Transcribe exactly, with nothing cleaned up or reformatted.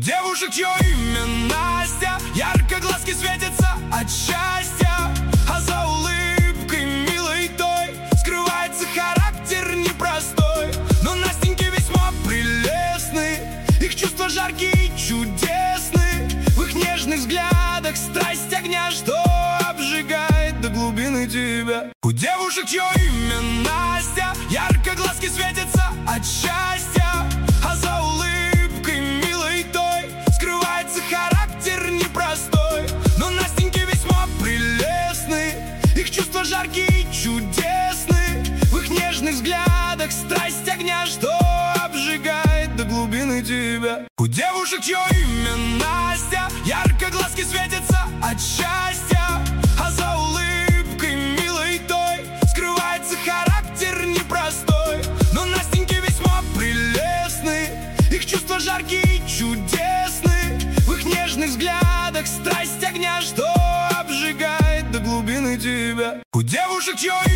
девушек, чье имя Настя, ярко глазки светятся от счастья, а за улыбкой милой той скрывается характер непростой. Но Настеньки весьма прелестны, их чувства жаркие и чудесны, в их нежных взглядах страсть огня, что обжигает до глубины тебя. У девушек, чье имя Настя, ярко глазки светятся от счастья, а за улыбкой милой той скрывается характер непростой. Но Настеньки весьма прелестны, их чувства жаркие и чудесны, в их нежных взглядах страсть огня, что обжигает до глубины тебя. У девушек, чье имя Настя, ярко глазки светятся от счастья, а за улыбкой милой той скрывается характер непростой. Но Настеньки весьма прелестны, их чувства жаркие и чудесны, в их нежных взглядах страсть огня, что обжигает до глубины тебя. У девушек, чье